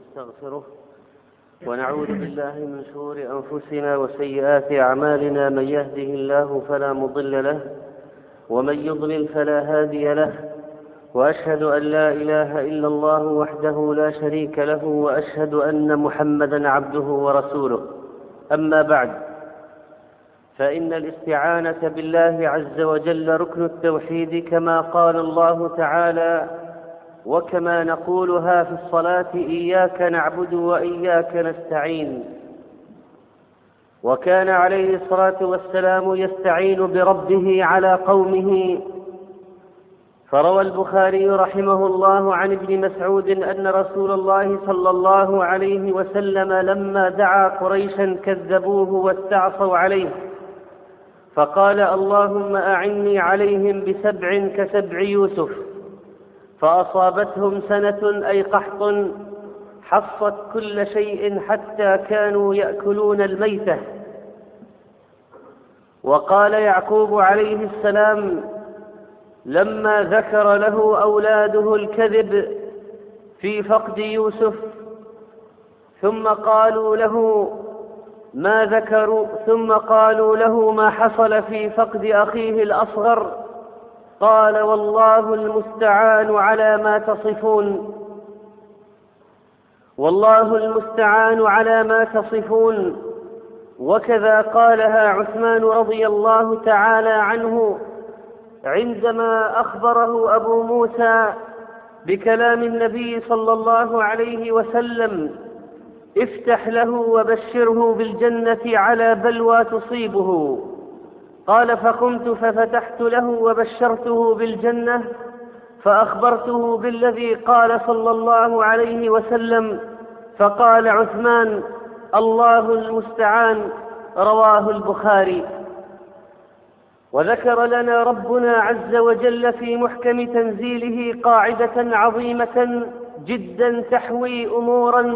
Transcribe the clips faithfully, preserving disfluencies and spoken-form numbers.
ونستغفره ونعوذ بالله من شرور أنفسنا وسيئات أعمالنا. من يهده الله فلا مضل له ومن يضلل فلا هادي له، وأشهد أن لا إله إلا الله وحده لا شريك له، وأشهد أن محمدا عبده ورسوله. أما بعد، فإن الاستعانة بالله عز وجل ركن التوحيد، كما قال الله تعالى: وكما نقولها في الصلاة: إياك نعبد وإياك نستعين. وكان عليه الصلاة والسلام يستعين بربه على قومه، فروى البخاري رحمه الله عن ابن مسعود أن رسول الله صلى الله عليه وسلم لما دعا قريشا كذبوه واستعصوا عليه، فقال: اللهم أعني عليهم بسبع كسبع يوسف، فأصابتهم سنة أي قحط حصت كل شيء حتى كانوا يأكلون الميتة. وقال يعقوب عليه السلام لما ذكر له أولاده الكذب في فقد يوسف، ثم قالوا له ما ذكروا ثم قالوا له ما حصل في فقد أخيه الأصغر، قال: والله المستعان على ما تصفون والله المستعان على ما تصفون. وكذا قالها عثمان رضي الله تعالى عنه عندما أخبره أبو موسى بكلام النبي صلى الله عليه وسلم: افتح له وبشره بالجنة على بلوى تصيبه. قال: فقمت ففتحت له وبشرته بالجنة، فأخبرته بالذي قال صلى الله عليه وسلم، فقال عثمان: الله المستعان. رواه البخاري. وذكر لنا ربنا عز وجل في محكم تنزيله قاعدة عظيمة جدا تحوي أمورا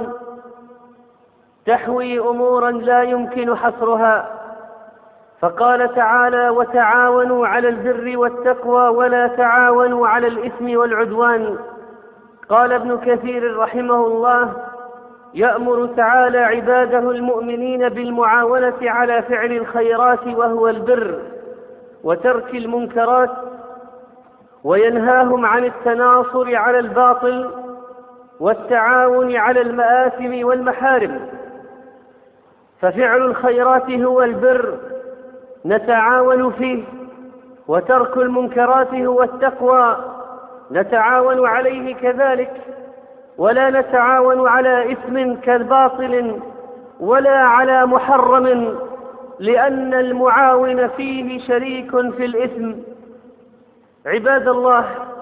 تحوي أمورا لا يمكن حصرها، فقال تعالى: وتعاونوا على البر والتقوى ولا تعاونوا على الإثم والعدوان. قال ابن كثير رحمه الله: يأمر تعالى عباده المؤمنين بالمعاونة على فعل الخيرات وهو البر وترك المنكرات، وينهاهم عن التناصر على الباطل والتعاون على المآثم والمحارم. ففعل الخيرات هو البر نتعاون فيه، وترك المنكرات هو التقوى نتعاون عليه كذلك، ولا نتعاون على إثم كالباطل ولا على محرم، لأن المعاون فيه شريك في الإثم. عباد الله،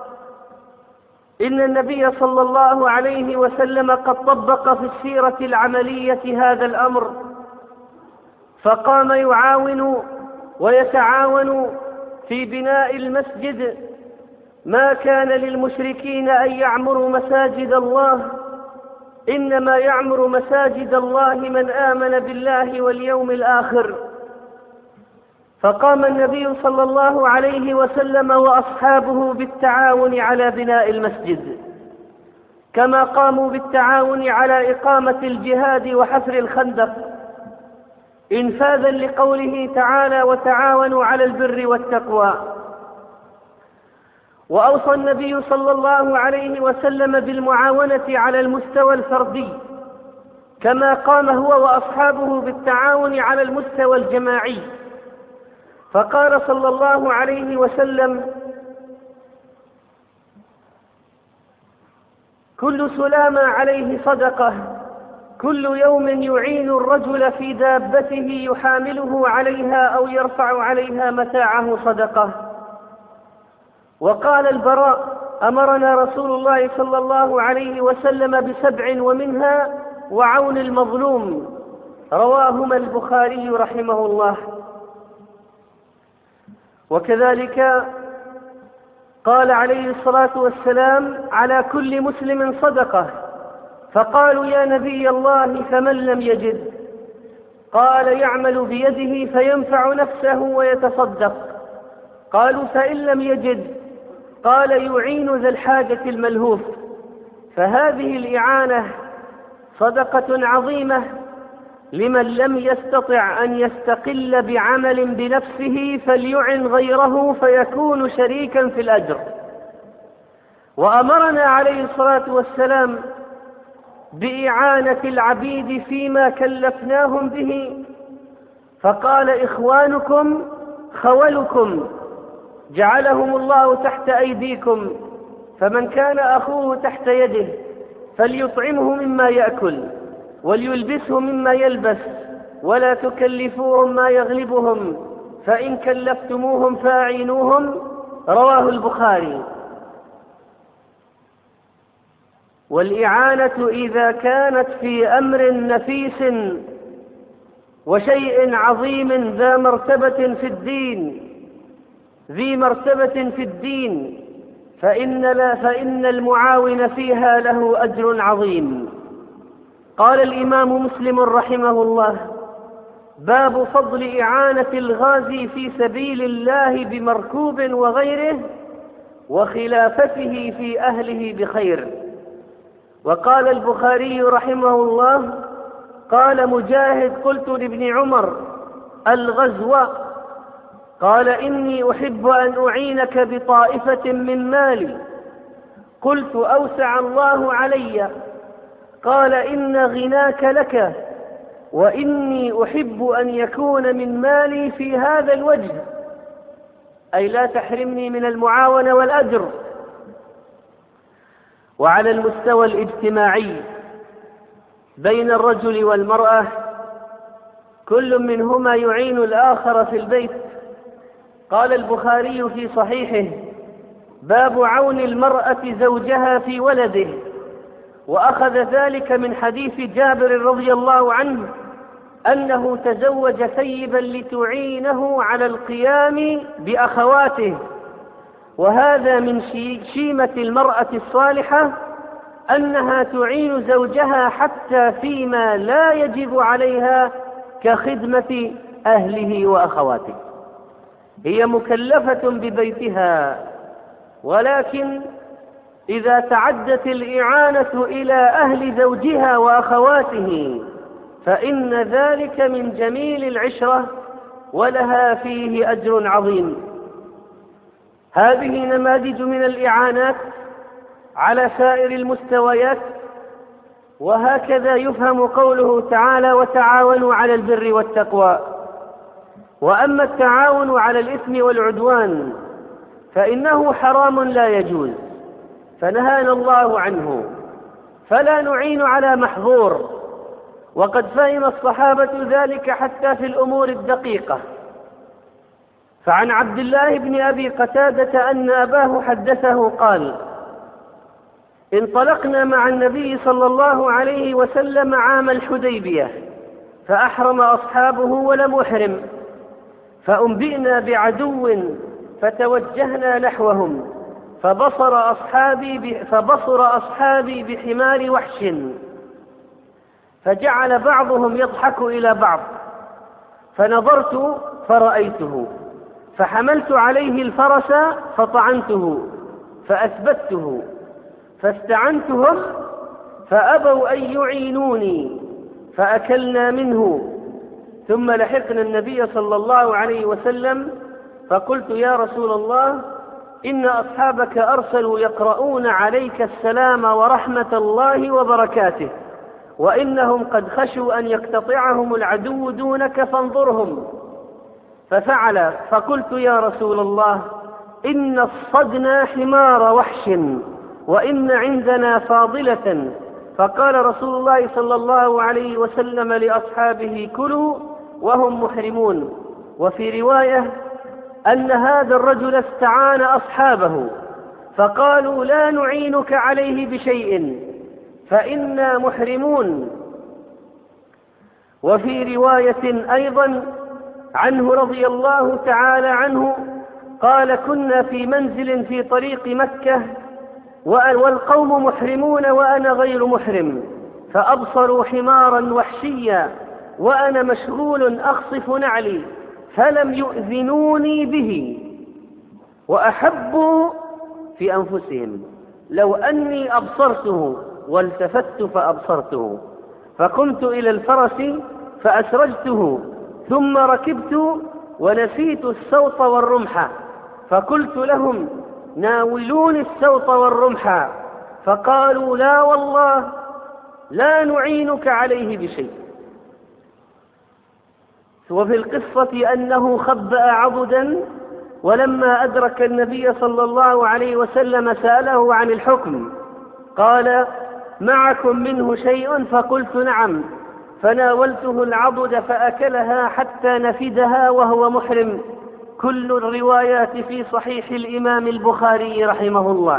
إن النبي صلى الله عليه وسلم قد طبق في السيرة العملية هذا الأمر، فقام يعاون ويتعاون في بناء المسجد. ما كان للمشركين أن يعمروا مساجد الله، إنما يعمر مساجد الله من آمن بالله واليوم الآخر. فقام النبي صلى الله عليه وسلم وأصحابه بالتعاون على بناء المسجد، كما قاموا بالتعاون على إقامة الجهاد وحفر الخندق، إنفاذا لقوله تعالى: وتعاونوا على البر والتقوى. وأوصى النبي صلى الله عليه وسلم بالمعاونة على المستوى الفردي، كما قام هو وأصحابه بالتعاون على المستوى الجماعي. فقال صلى الله عليه وسلم: كل سلام عليه صدقة، كل يوم يعين الرجل في دابته يحامله عليها أو يرفع عليها متاعه صدقة. وقال البراء: أمرنا رسول الله صلى الله عليه وسلم بسبع، ومنها وعون المظلوم. رواهما البخاري رحمه الله. وكذلك قال عليه الصلاة والسلام: على كل مسلم صدقة. فقالوا: يا نبي الله، فمن لم يجد؟ قال: يعمل بيده فينفع نفسه ويتصدق. قالوا: فإن لم يجد؟ قال: يعين ذا الحاجة الملهوف. فهذه الإعانة صدقة عظيمة لمن لم يستطع أن يستقل بعمل بنفسه فليعن غيره فيكون شريكا في الأجر. وأمرنا عليه الصلاة والسلام بإعانة العبيد فيما كلفناهم به، فقال: إخوانكم خولكم جعلهم الله تحت أيديكم، فمن كان أخوه تحت يده فليطعمه مما يأكل وليلبسه مما يلبس، ولا تكلفوهم ما يغلبهم، فإن كلفتموهم فأعينوهم. رواه البخاري. والإعانة إذا كانت في أمر نفيس وشيء عظيم ذا مرتبة في الدين ذي مرتبة في الدين فإن, لا فإن المعاون فيها له أجر عظيم. قال الإمام مسلم رحمه الله: باب فضل إعانة الغازي في سبيل الله بمركوب وغيره وخلافته في أهله بخير. وقال البخاري رحمه الله: قال مجاهد: قلت لابن عمر: الغزو؟ قال: إني أحب أن أعينك بطائفة من مالي. قلت: أوسع الله علي. قال: إن غناك لك، وإني أحب أن يكون من مالي في هذا الوجه، أي لا تحرمني من المعاونة والأجر. وعلى المستوى الاجتماعي بين الرجل والمرأة كل منهما يعين الآخر في البيت. قال البخاري في صحيحه: باب عون المرأة زوجها في ولده، وأخذ ذلك من حديث جابر رضي الله عنه أنه تزوج ثيبا لتعينه على القيام بأخواته. وهذا من شيمة المرأة الصالحة أنها تعين زوجها حتى فيما لا يجب عليها كخدمة أهله وأخواته. هي مكلفة ببيتها، ولكن إذا تعدت الإعانة إلى أهل زوجها وأخواته فإن ذلك من جميل العشرة ولها فيه أجر عظيم. هذه نماذج من الإعانات على سائر المستويات، وهكذا يفهم قوله تعالى: وتعاونوا على البر والتقوى. وأما التعاون على الإثم والعدوان فإنه حرام لا يجوز، فنهانا الله عنه، فلا نعين على محظور. وقد فهم الصحابة ذلك حتى في الأمور الدقيقة. فعن عبد الله بن أبي قتادة أن أباه حدثه قال: انطلقنا مع النبي صلى الله عليه وسلم عام الحديبية، فأحرم أصحابه ولم أحرم، فأنبئنا بعدو فتوجهنا نحوهم، فبصر أصحابي, فبصر أصحابي بحمار وحش، فجعل بعضهم يضحك إلى بعض، فنظرت فرأيته، فحملت عليه الفرس فطعنته فأثبته، فاستعنتهم فأبوا أن يعينوني فأكلنا منه. ثم لحقنا النبي صلى الله عليه وسلم فقلت: يا رسول الله، إن أصحابك أرسلوا يقرؤون عليك السلام ورحمة الله وبركاته، وإنهم قد خشوا أن يقتطعهم العدو دونك فانظرهم. ففعل. فقلت: يا رسول الله، إن الصدنا حمار وحش وإن عندنا فاضلة. فقال رسول الله صلى الله عليه وسلم لأصحابه: كلوا وهم محرمون. وفي رواية أن هذا الرجل استعان أصحابه فقالوا: لا نعينك عليه بشيء فإنا محرمون. وفي رواية أيضا عنه رضي الله تعالى عنه قال: كنا في منزل في طريق مكة والقوم محرمون وأنا غير محرم، فأبصروا حمارا وحشيا وأنا مشغول أخصف نعلي، فلم يؤذنوني به، وأحبوا في أنفسهم لو أني أبصرته والتفت فأبصرته. فقمت إلى الفرس فأسرجته ثم ركبت ونسيت السوط والرمح، فقلت لهم ناولوني السوط والرمح، فقالوا لا والله لا نعينك عليه بشيء. وفي القصة أنه خبأ عضدا، ولما أدرك النبي صلى الله عليه وسلم سأله عن الحكم قال معكم منه شيء؟ فقلت نعم، فناولته العضد فأكلها حتى نفدها وهو محرم. كل الروايات في صحيح الإمام البخاري رحمه الله.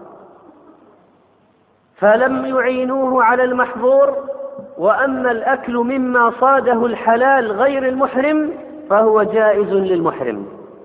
فلم يعينوه على المحظور، وأما الأكل مما صاده الحلال غير المحرم فهو جائز للمحرم.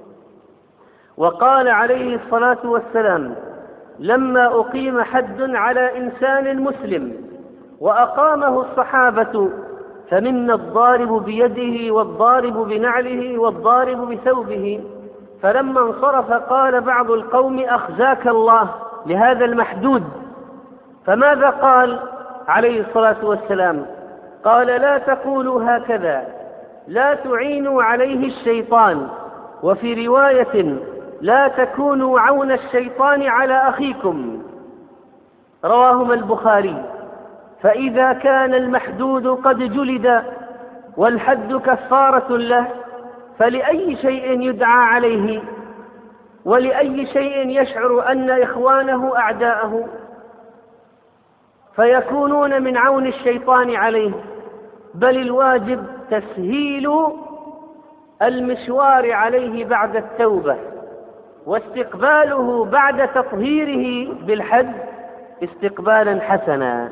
وقال عليه الصلاة والسلام لما أقيم حد على إنسان مسلم وأقامه الصحابة فمنا الضارب بيده والضارب بنعله والضارب بثوبه، فلما انصرف قال بعض القوم أخزاك الله لهذا المحدود، فماذا قال عليه الصلاة والسلام؟ قال لا تقولوا هكذا، لا تعينوا عليه الشيطان، وفي رواية لا تكونوا عون الشيطان على أخيكم، رواهما البخاري. فإذا كان المحدود قد جلد والحد كفارة له، فلأي شيء يدعى عليه؟ ولأي شيء يشعر أن إخوانه أعداءه فيكونون من عون الشيطان عليه؟ بل الواجب تسهيل المشوار عليه بعد التوبة، واستقباله بعد تطهيره بالحد استقبالا حسنا.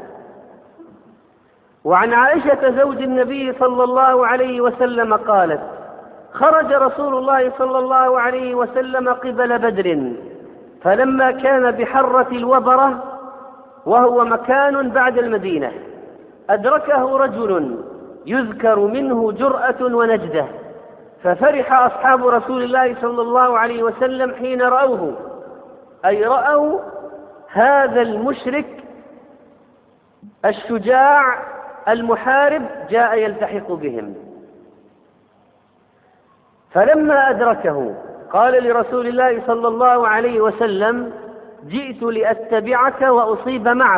وعن عائشة زوج النبي صلى الله عليه وسلم قالت خرج رسول الله صلى الله عليه وسلم قبل بدر، فلما كان بحرة الوبرة وهو مكان بعد المدينة أدركه رجل يذكر منه جرأة ونجدة، ففرح أصحاب رسول الله صلى الله عليه وسلم حين رأوه، أي رأوا هذا المشرك الشجاع المحارب جاء يلتحق بهم. فلما أدركه قال لرسول الله صلى الله عليه وسلم جئت لأتبعك وأصيب معك.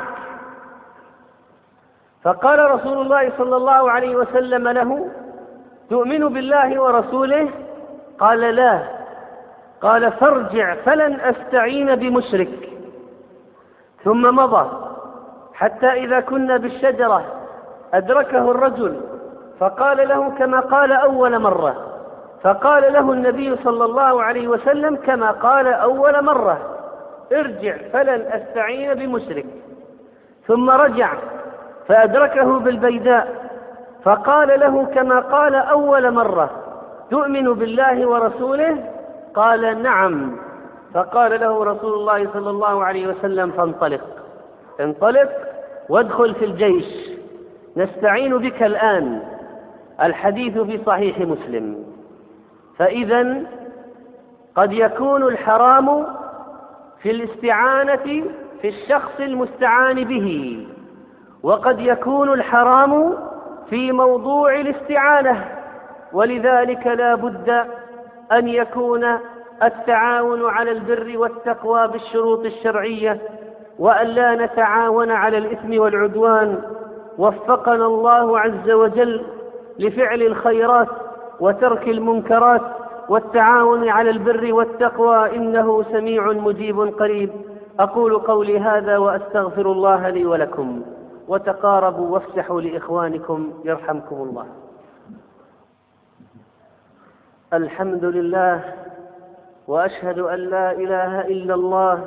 فقال رسول الله صلى الله عليه وسلم له تؤمن بالله ورسوله؟ قال لا. قال فارجع فلن أستعين بمشرك. ثم مضى حتى إذا كنا بالشجرة أدركه الرجل فقال له كما قال أول مرة، فقال له النبي صلى الله عليه وسلم كما قال أول مرة ارجع فلن أستعين بمشرك. ثم رجع فأدركه بالبيداء فقال له كما قال أول مرة تؤمن بالله ورسوله؟ قال نعم. فقال له رسول الله صلى الله عليه وسلم فانطلق انطلق وادخل في الجيش نستعين بك الآن. الحديث في صحيح مسلم. فإذا قد يكون الحرام في الاستعانة في الشخص المستعان به، وقد يكون الحرام في موضوع الاستعانة، ولذلك لا بد أن يكون التعاون على البر والتقوى بالشروط الشرعية، وأن لا نتعاون على الإثم والعدوان. وفقنا الله عز وجل لفعل الخيرات وترك المنكرات والتعاون على البر والتقوى، إنه سميع مجيب قريب. أقول قولي هذا وأستغفر الله لي ولكم، وتقاربوا وافسحوا لإخوانكم يرحمكم الله. الحمد لله، وأشهد أن لا إله إلا الله،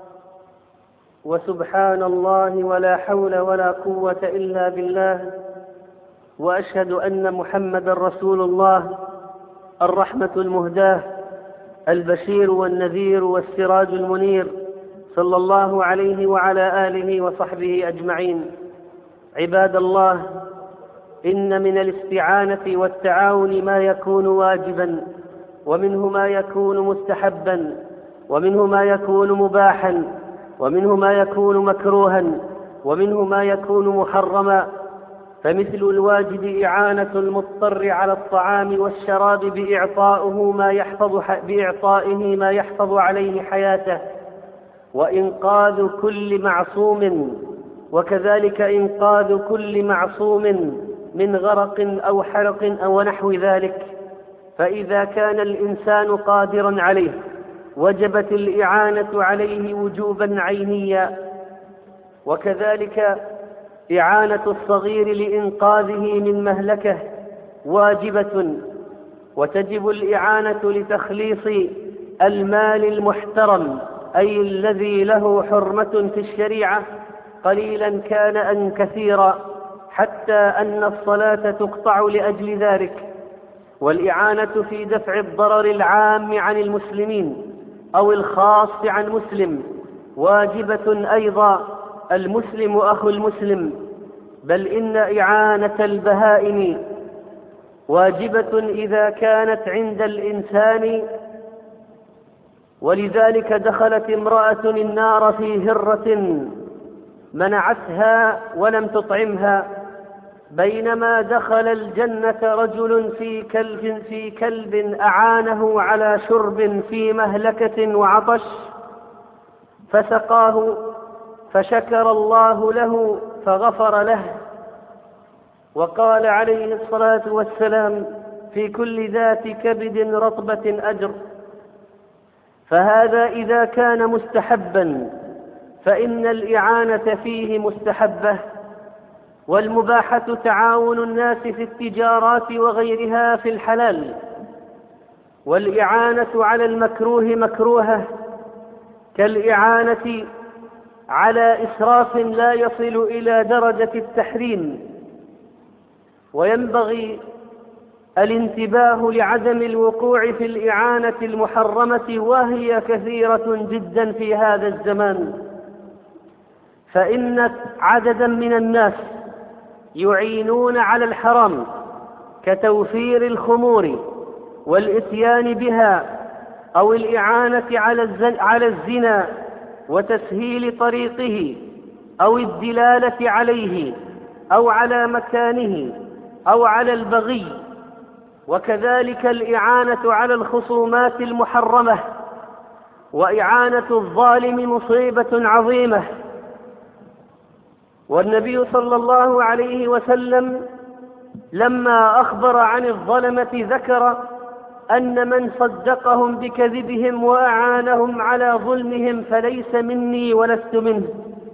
وسبحان الله ولا حول ولا قوة إلا بالله، وأشهد أن محمدا رسول الله الرحمة المهداة البشير والنذير والسراج المنير، صلى الله عليه وعلى آله وصحبه أجمعين. عباد الله، إن من الاستعانة والتعاون ما يكون واجبا، ومنه ما يكون مستحبا، ومنه ما يكون مباحا، ومنه ما يكون مكروها، ومنه ما يكون محرما. فمثل الواجب إعانة المضطر على الطعام والشراب بإعطائه ما يحفظ بإعطائه ما يحفظ عليه حياته، وإنقاذ كل معصوم، وكذلك إنقاذ كل معصوم من غرق أو حرق أو نحو ذلك. فإذا كان الإنسان قادرا عليه وجبت الإعانة عليه وجوبا عينيا، وكذلك إعانة الصغير لإنقاذه من مهلكة واجبة، وتجب الإعانة لتخليص المال المحترم، أي الذي له حرمة في الشريعة قليلا كان أم كثيرا، حتى أن الصلاة تقطع لأجل ذلك. والإعانة في دفع الضرر العام عن المسلمين أو الخاص عن مسلم واجبة أيضا، المسلم أخو المسلم، بل إن إعانة البهائم واجبة إذا كانت عند الإنسان. ولذلك دخلت امرأة النار في هرة منعتها ولم تطعمها، بينما دخل الجنة رجل في كلب, في كلب أعانه على شرب في مهلكة وعطش فسقاه، فشكر الله له فغفر له. وقال عليه الصلاة والسلام: في كل ذات كبد رطبة أجر. فهذا إذا كان مستحبا، فإن الإعانة فيه مستحبة. والمباحة تعاون الناس في التجارات وغيرها في الحلال، والإعانة على المكروه مكروهة، كالإعانة على إسراف لا يصل إلى درجة التحريم. وينبغي الانتباه لعدم الوقوع في الإعانة المحرمة، وهي كثيرة جدا في هذا الزمان، فإن عددا من الناس يعينون على الحرام كتوفير الخمور والإتيان بها، أو الإعانة على الزنا وتسهيل طريقه، أو الدلالة عليه، أو على مكانه، أو على البغي. وكذلك الإعانة على الخصومات المحرمة، وإعانة الظالم مصيبة عظيمة. والنبي صلى الله عليه وسلم لما أخبر عن الظلمة ذكر أن من صدقهم بكذبهم وأعانهم على ظلمهم فليس مني ولست منه.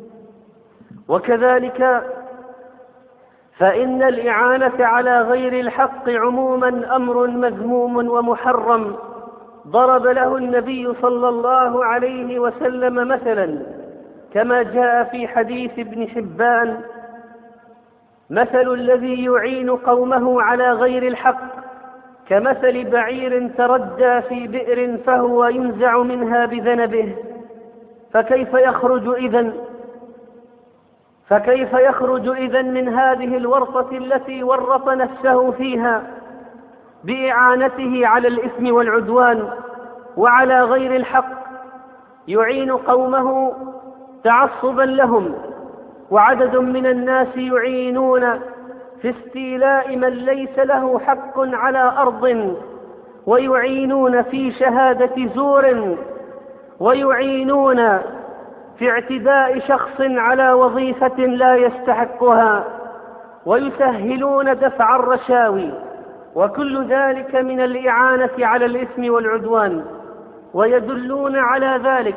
وكذلك فإن الإعانة على غير الحق عموما أمر مذموم ومحرم، ضرب له النبي صلى الله عليه وسلم مثلا كما جاء في حديث ابن حبان: مثل الذي يعين قومه على غير الحق كمثل بعير تردى في بئر فهو ينزع منها بذنبه، فكيف يخرج إذن فكيف يخرج إذن من هذه الورطة التي ورط نفسه فيها بإعانته على الإثم والعدوان وعلى غير الحق، يعين قومه تعصبا لهم. وعدد من الناس يعينون في استيلاء من ليس له حق على أرض، ويعينون في شهادة زور، ويعينون في اعتداء شخص على وظيفة لا يستحقها، ويسهلون دفع الرشاوي، وكل ذلك من الإعانة على الإثم والعدوان. ويدلون على ذلك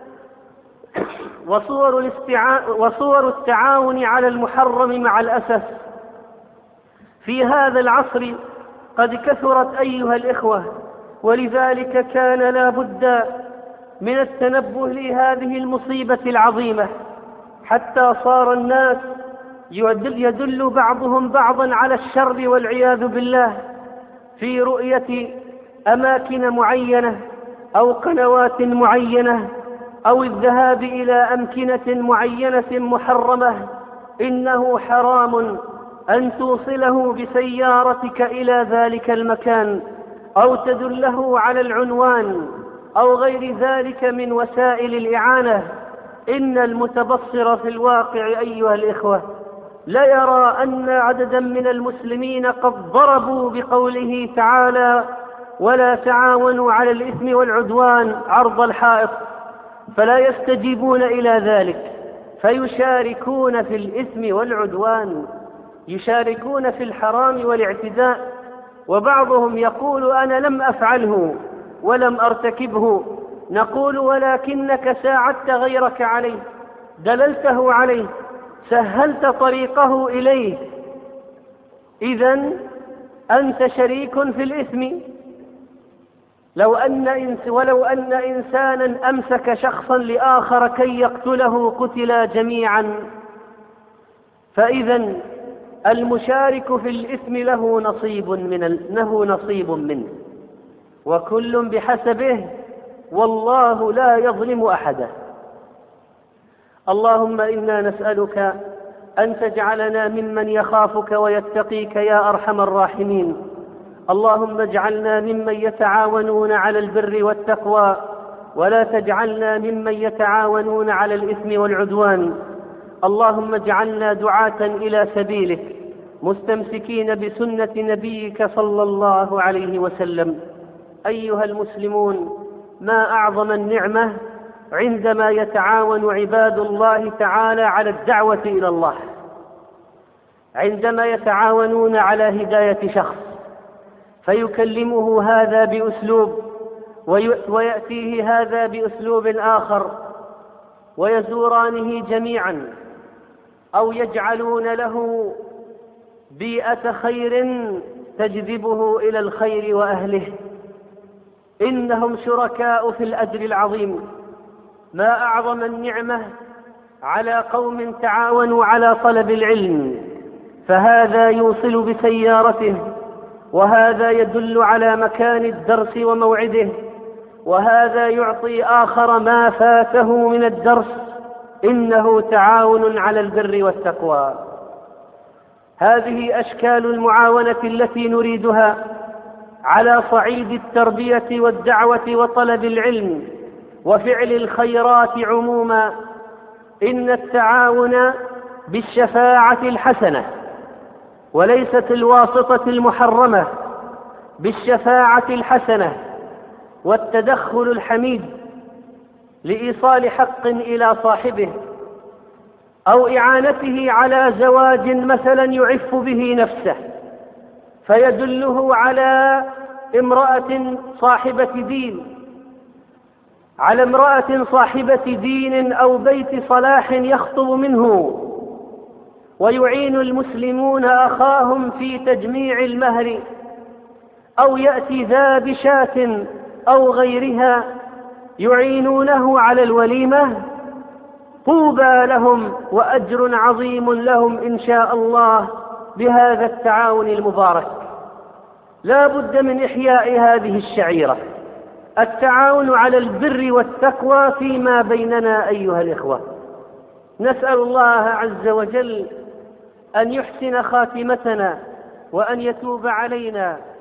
وصور, الاستعا... وصور التعاون على المحرم مع الأسف في هذا العصر قد كثرت أيها الإخوة، ولذلك كان لا بد من التنبه لهذه المصيبة العظيمة، حتى صار الناس يدل, يدل بعضهم بعضا على الشر والعياذ بالله في رؤية أماكن معينة أو قنوات معينة أو الذهاب إلى أمكنة معينة محرمة. إنه حرام أن توصله بسيارتك إلى ذلك المكان، أو تدله على العنوان، أو غير ذلك من وسائل الإعانة. إن المتبصر في الواقع أيها الإخوة ليرى أن عددا من المسلمين قد ضربوا بقوله تعالى: ولا تعاونوا على الإثم والعدوان عرض الحائط، فلا يستجيبون إلى ذلك، فيشاركون في الإثم والعدوان، يشاركون في الحرام والاعتداء. وبعضهم يقول: أنا لم أفعله ولم أرتكبه. نقول: ولكنك ساعدت غيرك عليه، دللته عليه، سهلت طريقه إليه، إذن أنت شريك في الإثم. لو أن إنس ولو أن إنسانا أمسك شخصا لآخر كي يقتله قتلا جميعا، فإذن المشارك في الإثم له نصيب من له نصيب منه، وكل بحسبه، والله لا يظلم أحدا. اللهم إنا نسألك أن تجعلنا ممن يخافك ويتقيك يا أرحم الراحمين. اللهم اجعلنا ممن يتعاونون على البر والتقوى، ولا تجعلنا ممن يتعاونون على الإثم والعدوان. اللهم اجعلنا دعاة إلى سبيلك، مستمسكين بسنة نبيك صلى الله عليه وسلم. أيها المسلمون، ما أعظم النعمة عندما يتعاون عباد الله تعالى على الدعوة إلى الله، عندما يتعاونون على هداية شخص، فيكلمه هذا بأسلوب ويأتيه هذا بأسلوب آخر، ويزورانه جميعا، أو يجعلون له بيئة خير تجذبه إلى الخير وأهله. إنهم شركاء في الأجر العظيم. ما أعظم النعمة على قوم تعاونوا على طلب العلم، فهذا يوصل بسيارته، وهذا يدل على مكان الدرس وموعده، وهذا يعطي آخر ما فاته من الدرس. إنه تعاون على البر والتقوى. هذه أشكال المعاونة التي نريدها على صعيد التربية والدعوة وطلب العلم وفعل الخيرات عموما. إن التعاون بالشفاعة الحسنة، وليست الواسطة المحرمة، بالشفاعة الحسنة والتدخل الحميد لإيصال حق إلى صاحبه، أو إعانته على زواج مثلا يعف به نفسه، فيدله على امرأة صاحبة دين على امرأة صاحبة دين أو بيت صلاح يخطب منه، ويعين المسلمون أخاهم في تجميع المهر، أو يأتي ذا بشاة أو غيرها يعينونه على الوليمة. طوبى لهم وأجر عظيم لهم إن شاء الله بهذا التعاون المبارك. لا بد من إحياء هذه الشعيرة، التعاون على البر والتقوى فيما بيننا أيها الإخوة. نسأل الله عز وجل أن يحسن خاتمتنا وأن يتوب علينا